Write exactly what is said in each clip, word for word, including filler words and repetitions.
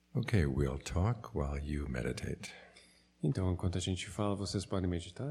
Okay, we'll talk while you meditate. Então, enquanto a gente fala, vocês podem meditar?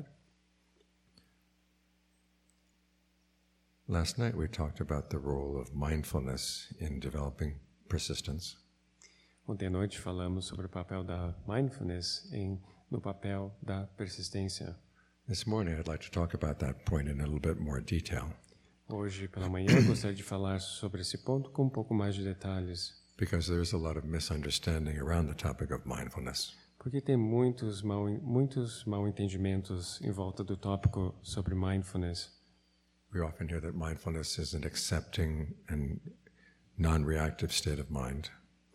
Last night we talked about the role of mindfulness in developing persistence. Ontem à noite falamos sobre o papel da mindfulness em, no papel da persistência. This morning I'd like to talk about that point in a little bit more detail. Hoje pela manhã eu gostaria de falar sobre esse ponto com um pouco mais de detalhes. Because there's a lot of misunderstanding around the topic of mindfulness. Porque tem muitos mal, muitos mal entendimentos em volta do tópico sobre mindfulness. We often hear that mindfulness is an accepting and non-reactive state of mind.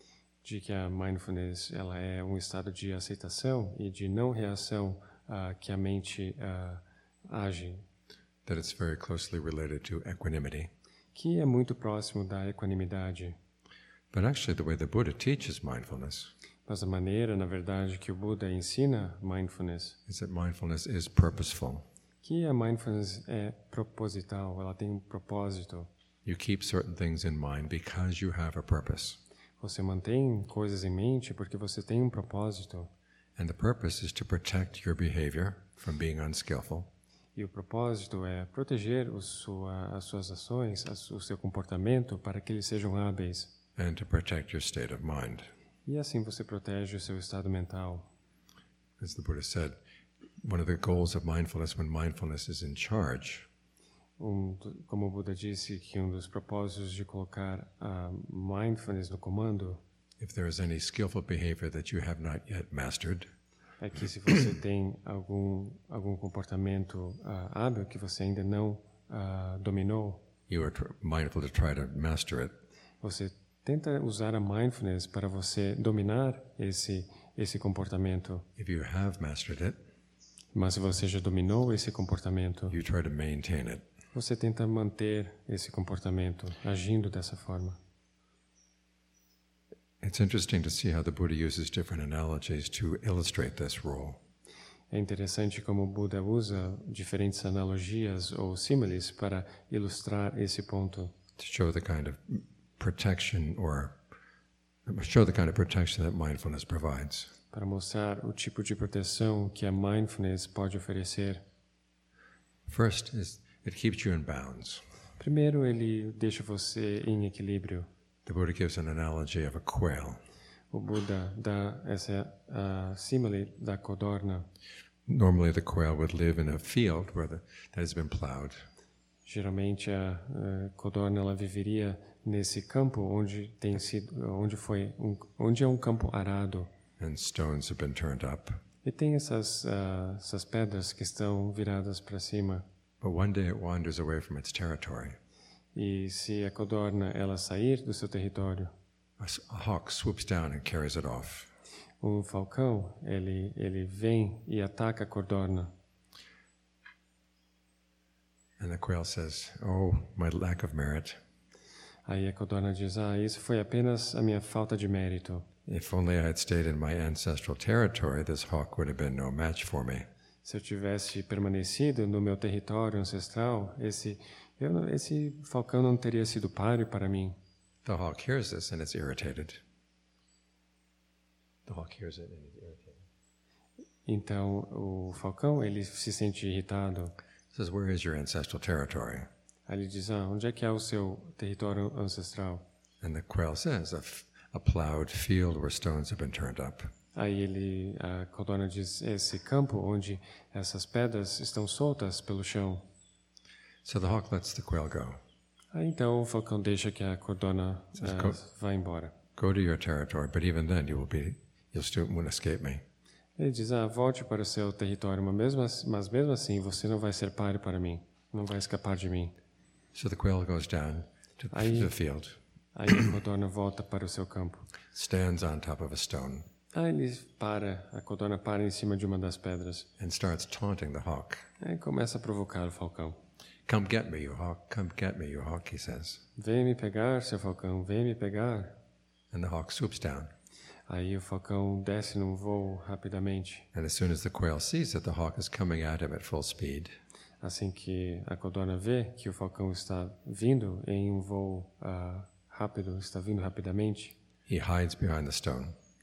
De que a mindfulness ela é um estado de aceitação e de não reação uh, que a mente uh, age. That it's very closely related to equanimity. Que é muito próximo da equanimidade. But actually the way the Buddha teaches mindfulness Mas a maneira, na verdade, que o Buda ensina mindfulness, is that mindfulness is purposeful. que a mindfulness é proposital, ela tem um propósito. You keep certain things in mind because you have a purpose. Você mantém coisas em mente porque você tem um propósito. And the purpose is to protect your behavior from being unskillful. E o propósito é proteger o sua, as suas ações, o seu comportamento, para que eles sejam hábeis. And to protect your state of mind. E assim você protege o seu estado mental. As the Buddha said, one of the goals of mindfulness when mindfulness is in charge Um, como o Buda disse, que um dos propósitos de colocar a mindfulness no comando if there is any skillful behavior that you have not yet mastered, é que se você tem algum, algum comportamento uh, hábil que você ainda não uh, dominou, you are tr- mindful to try to master it. você tenta usar a mindfulness para você dominar esse, esse comportamento. If you have mastered it, Mas se você já dominou esse comportamento, you try to maintain it. você tenta manter esse comportamento, agindo dessa forma. It's interesting to see how the Buddha uses different analogies to illustrate this role. É interessante como o Buda usa diferentes analogias ou símiles para ilustrar esse ponto, To show the kind of protection or show the kind of protection that mindfulness provides. para mostrar o tipo de proteção que a mindfulness pode oferecer. First is it keeps you in bounds. Primeiro, ele deixa você em equilíbrio. The Buddha gives an analogy of a quail. O Buda dá essa a símile da codorna. Normally the quail would live in a field where the, that has been plowed. Geralmente a, a codorna ela viveria nesse campo onde tem sido, onde foi, um, onde é um campo arado. And stones have been turned up. E tem essas uh, essas pedras que estão viradas para cima. But one day it wanders away from its territory. E se a codorna ela sair do seu território, A, s- a hawk swoops down and carries it off. o falcão ele ele vem e ataca a codorna. And the quail says, "Oh, my lack of merit. Aí a codorna diz: "Ah, isso foi apenas a minha falta de mérito. If only I had stayed in my ancestral territory, this hawk would have been no match for me." Se eu tivesse permanecido no meu território ancestral, esse eu, não- esse falcão não teria sido páreo para mim." The hawk hears this and it's irritated. The hawk hears it and it's irritated. Então o falcão ele se sente irritado. It says, "Where is your ancestral territory?" Aí ele diz: "Ah, onde é que é o seu território ancestral?" And the quail says, a, f- a plowed field where stones have been turned up. Aí ele, a codorna diz: "Esse campo onde essas pedras estão soltas pelo chão." So the hawk lets the quail go. Aí então o falcão deixa que a codorna Says, ah, "Go." vá embora. Go to your territory, but even then you will be, you'll still won't escape me. Ele diz: "Ah, volte para o seu território, mas mesmo, assim- mas mesmo assim você não vai ser páreo para mim, não vai escapar de mim." So the quail goes down to Aí- the field, Aí a codorna volta para o seu campo. stands on top of a stone, Aí ele para, a codorna para em cima de uma das pedras. and starts taunting the hawk. Aí começa a provocar o falcão. "Come get me, you hawk. Come get me, you hawk," he says. "Vem me pegar, seu falcão, vem me pegar." And the hawk swoops down. Aí o falcão desce num voo rapidamente. And as soon as the quail sees that the hawk is coming at him at full speed, Assim que a codorna vê que o falcão está vindo em um voo uh, rápido, está vindo rapidamente, he hides behind the stone.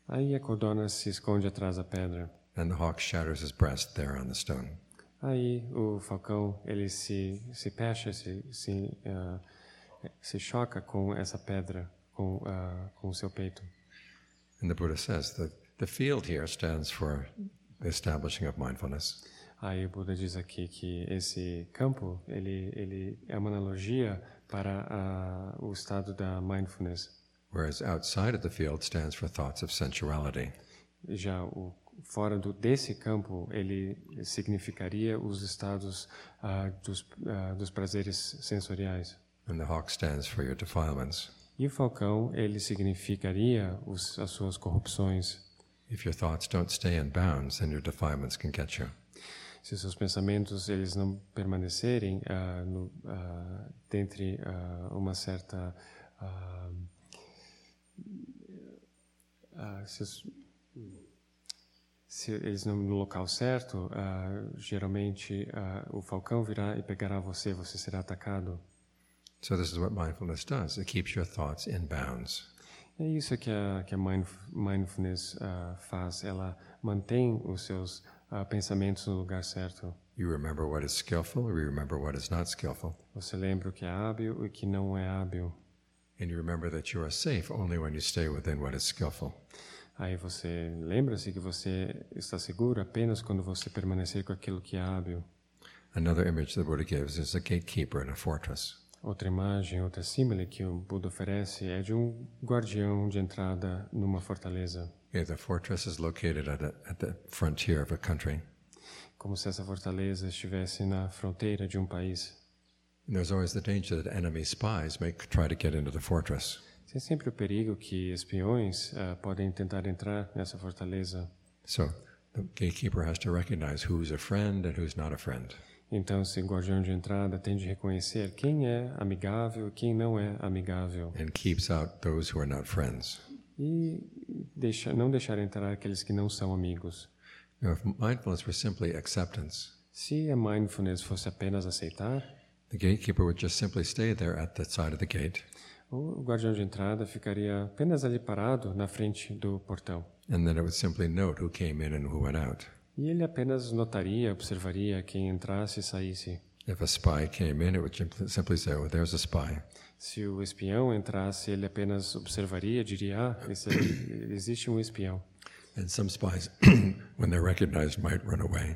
Aí a codorna se esconde atrás da pedra. And the hawk shatters his breast there on the stone. Aí o falcão ele se se fecha, se se, uh, se choca com essa pedra, com uh, com o seu peito. And the Buddha says that the field here stands for the establishing of mindfulness. Aí o Buda diz aqui que esse campo ele ele é uma analogia para uh, o estado da mindfulness. Whereas outside of the field stands for thoughts of sensuality. Já o fora do, desse campo ele significaria os estados uh, dos, uh, dos prazeres sensoriais. And the hawk stands for your defilements. E o falcão ele significaria os, as suas corrupções. If your thoughts don't stay in bounds, then your defilements can get you. Se os seus pensamentos eles não permanecerem uh, no, uh, dentre uh, uma certa uh, uh, se, os, se eles não no local certo, uh, geralmente uh, o falcão virá e pegará você, você será atacado. So this is what mindfulness does. It keeps your thoughts in bounds. É isso que a, que a mindf mindfulness uh, faz. Ela mantém os seus uh, pensamentos no lugar certo. You remember what is skillful, or you remember what is not skillful. Você lembra o que é hábil e o que não é hábil. And you remember that you are safe only when you stay within what is skillful. Aí você lembra-se que você está seguro apenas quando você permanecer com aquilo que é hábil. Another image the Buddha gives is a gatekeeper in a fortress. Outra imagem, outra símile que o Buda oferece é de um guardião de entrada numa fortaleza. Yeah, the fortress is located at, a, at the frontier of a country. Como se essa fortaleza estivesse na fronteira de um país. And there's always the danger that enemy spies may try to get into the fortress. Tem sempre o perigo que espiões uh, podem tentar entrar nessa fortaleza. So the gatekeeper has to recognize who's a friend and who's not a friend. Então, esse guardião de entrada tem de reconhecer quem é amigável e quem não é amigável. And keeps out those who are not friends. E deixa, não deixar entrar aqueles que não são amigos. Now, if mindfulness were simply acceptance, Se a mindfulness fosse apenas aceitar, the gatekeeper would just simply stay there at the side of the gate. o guardião de entrada ficaria apenas ali parado na frente do portão. And then it would simply note who came in and who went out. E ele apenas notaria, observaria quem entrasse e saísse. If a spy came in, it would simply say, oh, there's a spy. Se o espião entrasse, ele apenas observaria, diria, ah, esse ali, existe um espião. And some spies, when they're recognized, might run away.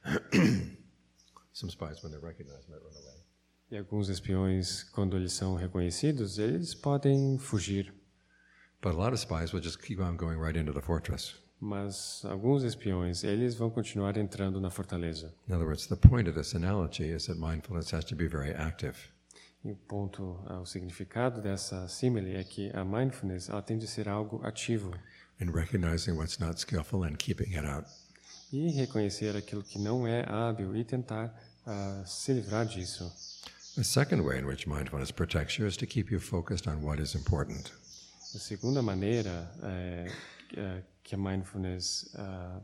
Some spies, when they're recognized, might run away. E alguns espiões, quando eles são reconhecidos, eles podem fugir. But a lot of spies will just keep on going right into the fortress. Mas alguns espiões, eles vão continuar entrando na fortaleza. In other words, the point of this analogy is that mindfulness has to be very active. E o ponto, o significado dessa símile é que a mindfulness ela tem de ser algo ativo. In recognizing what's not skillful and keeping it out. E reconhecer aquilo que não é hábil e tentar uh, se livrar disso. The second way in which mindfulness protects you is to keep you focused on what is important. A segunda maneira é, é que a mindfulness uh,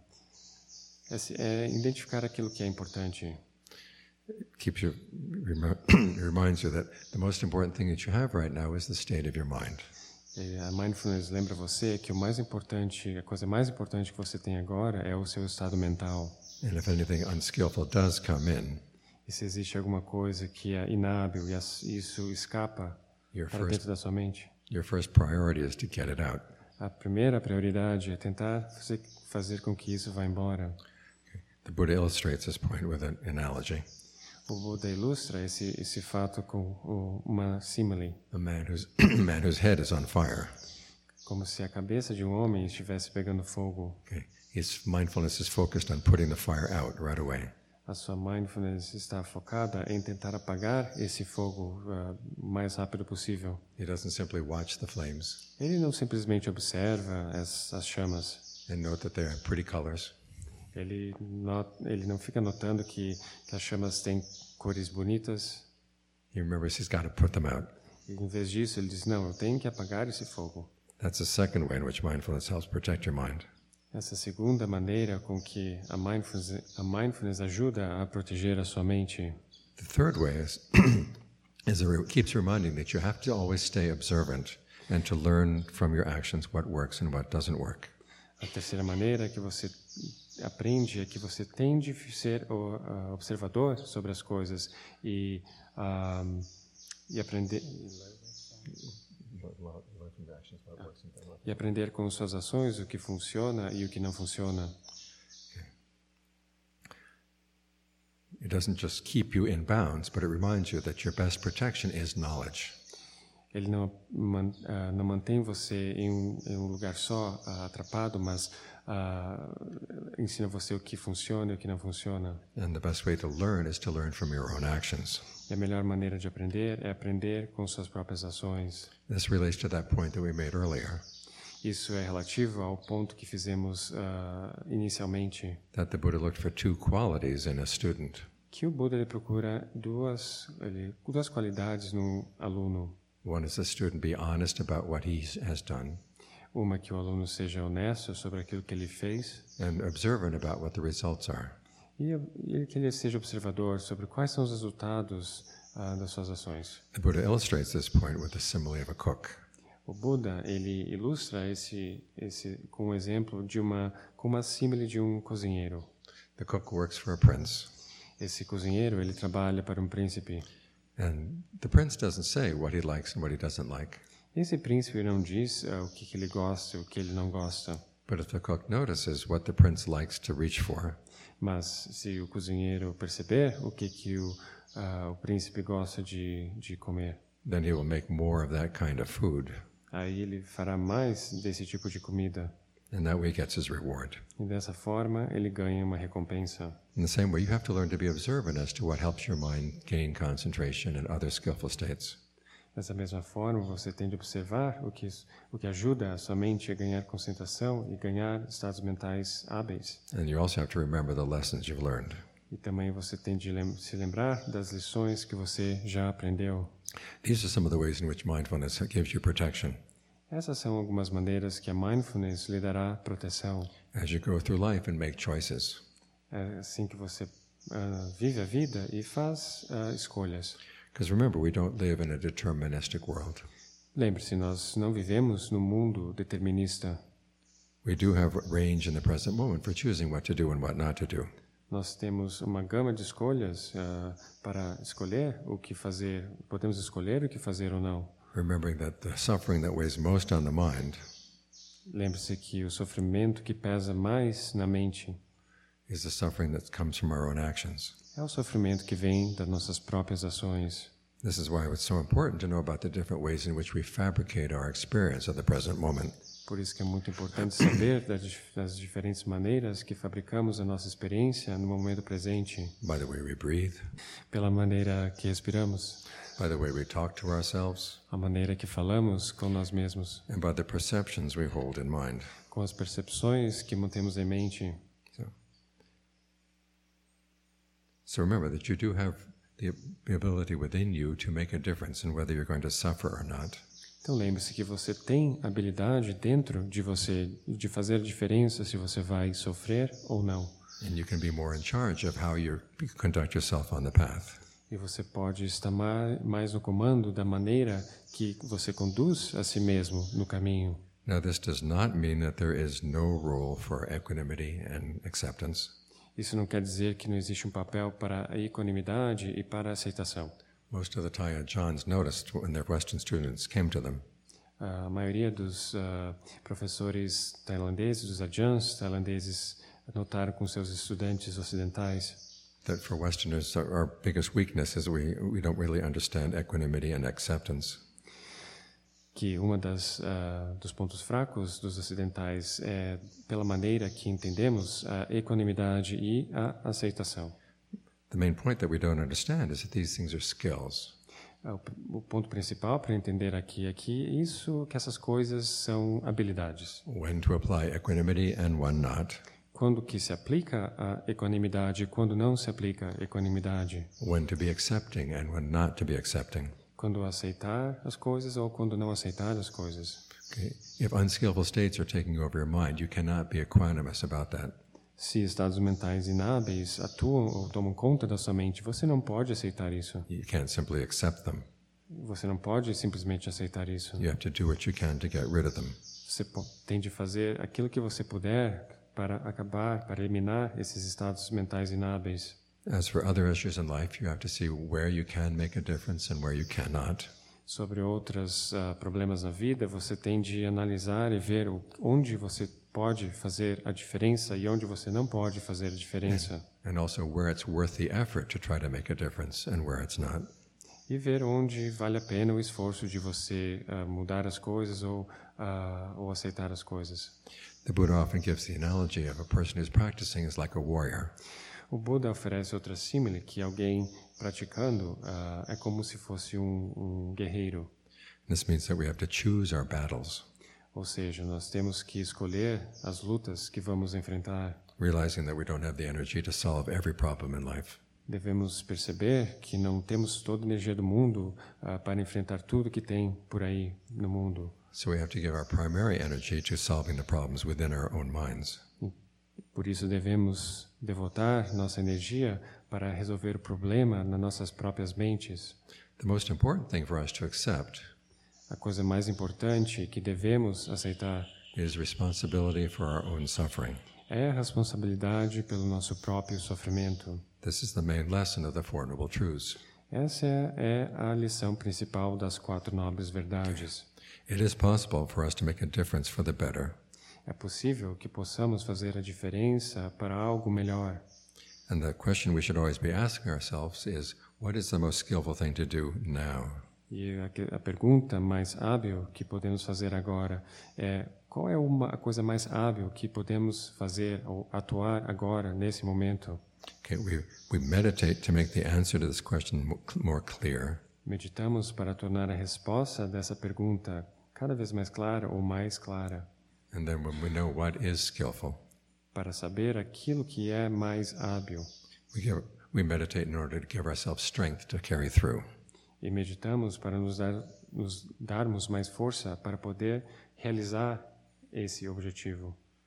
é, é identificar aquilo que é importante. It keeps you, reminds you that the most important thing that you have right now is the state of your mind. E a mindfulness lembra você que o mais importante, a coisa mais importante que você tem agora é o seu estado mental. And if anything unskillful does come in, E se existe alguma coisa que é inábil e isso escapa your para first, dentro da sua mente, your first priority is to get it out. a primeira prioridade é tentar fazer, fazer com que isso vá embora. The Buddha illustrates this point with an analogy. O Buda ilustra esse esse fato com o, uma símile, A man whose a man whose head is on fire. como se a cabeça de um homem estivesse pegando fogo. Okay. His mindfulness is focused on putting the fire out right away. A sua mindfulness está focada em tentar apagar esse fogo uh, o mais rápido possível. He doesn't simply watch the flames Ele não simplesmente observa as, as chamas. and note that they have pretty colors. Ele, not, ele não fica notando que, que as chamas têm cores bonitas. He remembers he's got to put them out. E, em vez disso, ele diz, não, eu tenho que apagar esse fogo. That's the second way in which mindfulness helps protect your mind. Essa segunda maneira com que a mindfulness, a mindfulness ajuda a proteger a sua mente. The third way is, is it keeps reminding that you have to always stay observant and to learn from your actions what works and what doesn't work. A terceira maneira que você aprende é que você tem de ser o uh, observador sobre as coisas e um, e aprender e aprender com suas ações o que funciona e o que não funciona. It doesn't just keep you in bounds, but it reminds you that your best protection is knowledge. Ele não, man, uh, não mantém você em um, em um lugar só, uh, atrapado, mas uh, ensina você o que funciona e o que não funciona. And the best way to learn is to learn from your own actions. E a melhor maneira de aprender é aprender com suas próprias ações. This relates to that point that we made earlier. Isso é relativo ao ponto que fizemos uh, inicialmente. That the Buddha looked for two qualities in a student. Que o Buda ele procura duas, ele, duas qualidades no aluno. One is the student be honest about what he has done. Uma, que o aluno seja honesto sobre aquilo que ele fez. And observant about what the results are. E, e que ele seja observador sobre quais são os resultados uh, das suas ações. The Buddha illustrates this point with the simile of a cook. O Buda ele ilustra esse esse com um exemplo de uma com uma símile de um cozinheiro. The cook works for a prince. Esse cozinheiro ele trabalha para um príncipe. And the prince doesn't say what he likes and what he doesn't like. Esse príncipe não diz uh, o que, que ele gosta e o que ele não gosta. But if the cook notices what the prince likes to reach for, mas se o cozinheiro perceber o que que o, uh, o príncipe gosta de de comer, then he will make more of that kind of food. Aí ele fará mais desse tipo de comida. And that way he gets his reward. E dessa forma ele ganha uma recompensa. In the same way, you have to learn to be observant as to what helps your mind gain concentration and other skillful states. Dessa mesma forma, você tem de observar o que o que ajuda a sua mente a ganhar concentração e ganhar estados mentais hábeis. And you also have to remember the lessons you've learned. E também você tem de lem- se lembrar das lições que você já aprendeu. These are some of the ways in which mindfulness gives you protection. Essas são algumas maneiras que a mindfulness lhe dará proteção. As you go through life and make choices. É assim que você uh, vive a vida e faz uh, escolhas. Because remember, we don't live in a deterministic world. Lembre-se, nós não vivemos num mundo determinista. We do have range in the present moment for choosing what to do and what not to do. Nós temos uma gama de escolhas uh, para escolher o que fazer. Podemos escolher o que fazer ou não. Remembering that the suffering that weighs most on the mind Lembre-se que o sofrimento que pesa mais na mente is the suffering that comes from our own actions. é o sofrimento que vem das nossas próprias ações. This is why it's so important to know about the different ways in which we fabricate our experience of the present moment. Por isso que é muito importante saber das, das diferentes maneiras que fabricamos a nossa experiência no momento presente. By the way we breathe, Pela maneira que respiramos, by the way we talk to ourselves, a maneira que falamos com nós mesmos, and by the perceptions we hold in mind. com as percepções que mantemos em mente. So, so remember that you do have the ability within you to make a difference in whether you're going to suffer or not. Então lembre-se que você tem habilidade dentro de você de fazer a diferença se você vai sofrer ou não. And you can be more in charge of how you conduct yourself on the path. E você pode estar mais no comando da maneira que você conduz a si mesmo no caminho. Now, this does not mean that there is no role for equanimity and acceptance. Isso não quer dizer que não existe um papel para a equanimidade e para a aceitação. Most of the Thai Ajahns noticed when their Western students came to them A maioria dos uh, professores tailandeses, dos ajahns tailandeses, notaram com seus estudantes ocidentais that for Westerners, our our biggest weakness is we, we don't really understand equanimity and acceptance. que uma das uh, dos pontos fracos dos ocidentais é pela maneira que entendemos a equanimidade e a aceitação. The main point that we don't understand is that these things are skills. Uh, o, o ponto principal para entender aqui é que isso, que essas coisas são habilidades. When to apply equanimity and when not. Quando que se aplica a equanimidade e quando não se aplica a equanimidade. When to be accepting and when not to be accepting. Quando aceitar as coisas ou quando não aceitar as coisas. Okay? If unskillful states are taking over your mind, you cannot be equanimous about that. Se estados mentais inábeis atuam ou tomam conta da sua mente, você não pode aceitar isso. You can't simply accept them. Você não pode simplesmente aceitar isso. You have to do what you can to get rid of them. você tem de fazer aquilo que você puder para acabar, para eliminar esses estados mentais inábeis. As for other issues in life, you have to see where you can make a difference and where you cannot. Sobre outros uh, problemas na vida, você tem de analisar e ver o, onde você pode fazer a diferença e onde você não pode fazer a diferença. And also where it's worth the effort to try to make a difference and where it's not. E ver onde vale a pena o esforço de você uh, mudar as coisas ou, uh, ou aceitar as coisas. The Buddha often gives the analogy of a person who's practicing is like a warrior. O Buda oferece outra símile que alguém praticando uh, é como se fosse um, um guerreiro. This means that we have to choose our battles, Ou seja, nós temos que escolher as lutas que vamos enfrentar. realizing that we don't have the energy to solve every problem in life. Devemos perceber que não temos toda a energia do mundo uh, para enfrentar tudo que tem por aí no mundo. So we have to give our primary energy to solving the problems within our own minds. Por isso devemos devotar nossa energia para resolver o problema nas nossas próprias mentes. The most important thing for us to accept A coisa mais importante que devemos aceitar is responsibility for our own suffering. é a responsabilidade pelo nosso próprio sofrimento. This is the main lesson of the Four Noble Truths. Essa é a lição principal das quatro nobres verdades. It is possible for us to make a difference for the better. É possível que possamos fazer a diferença para algo melhor. And the question we should always be asking ourselves is, what is the most skillful thing to do now? E a, a pergunta mais hábil que podemos fazer agora é: qual é uma, a coisa mais hábil que podemos fazer ou atuar agora, nesse momento? Okay, we, we meditate to make the answer to this question mo- more clear. Meditamos para tornar a resposta dessa pergunta cada vez mais clara ou mais clara, And then when we know what is skillful, para saber aquilo que é mais hábil. we, give, we meditate in order to give ourselves strength to carry through. E meditamos para nos, dar, nos darmos mais força para poder realizar esse objetivo.